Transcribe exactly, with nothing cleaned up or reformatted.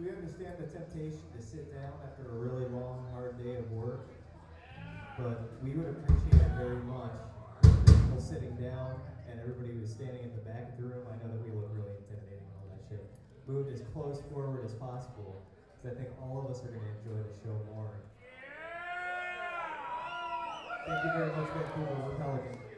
we understand the temptation to sit down after a really long, hard day of work, but we would appreciate it very much if the people sitting down and everybody who's standing in the back of the room, I know that we look really intimidating and all that shit, moved as close forward as possible, because I think all of us are going to enjoy the show more. Thank you very much, Vancouver. We're Pelican.